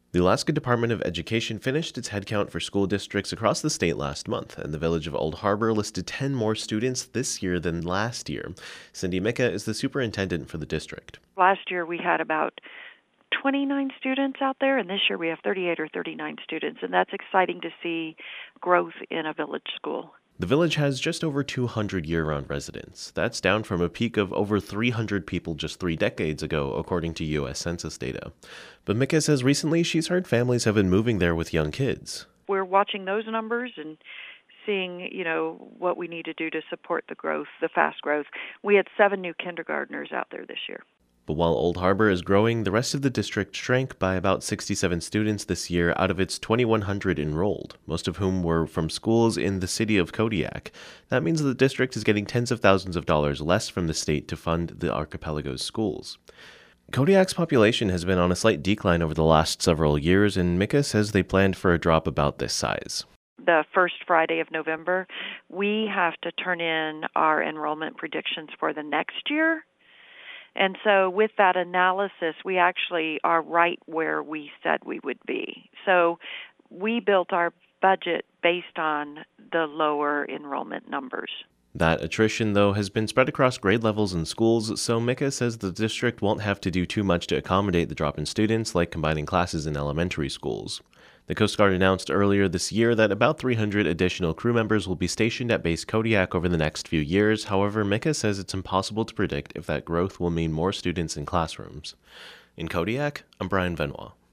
The Alaska Department of Education finished its headcount for school districts across the state last month, and the village of Old Harbor listed 10 more students this year than last year. Cindy Micka is the superintendent for the district. Last year we had about 29 students out there, and this year we have 38 or 39 students, and that's exciting to see growth in a village school. The village has just over 200 year-round residents. That's down from a peak of over 300 people just 3 decades ago, according to U.S. Census data. But Micka says recently she's heard families have been moving there with young kids. We're watching those numbers and seeing, what we need to do to support the growth, the fast growth. We had 7 new kindergartners out there this year. But while Old Harbor is growing, the rest of the district shrank by about 67 students this year out of its 2,100 enrolled, most of whom were from schools in the city of Kodiak. That means the district is getting tens of thousands of dollars less from the state to fund the archipelago's schools. Kodiak's population has been on a slight decline over the last several years, and Micka says they planned for a drop about this size. The first Friday of November, we have to turn in our enrollment predictions for the next year. And so with that analysis, we actually are right where we said we would be. So we built our budget based on the lower enrollment numbers. That attrition, though, has been spread across grade levels in schools, so Micka says the district won't have to do too much to accommodate the drop in students, like combining classes in elementary schools. The Coast Guard announced earlier this year that about 300 additional crew members will be stationed at Base Kodiak over the next few years. However, Micka says it's impossible to predict if that growth will mean more students in classrooms. In Kodiak, I'm Brian Benoit.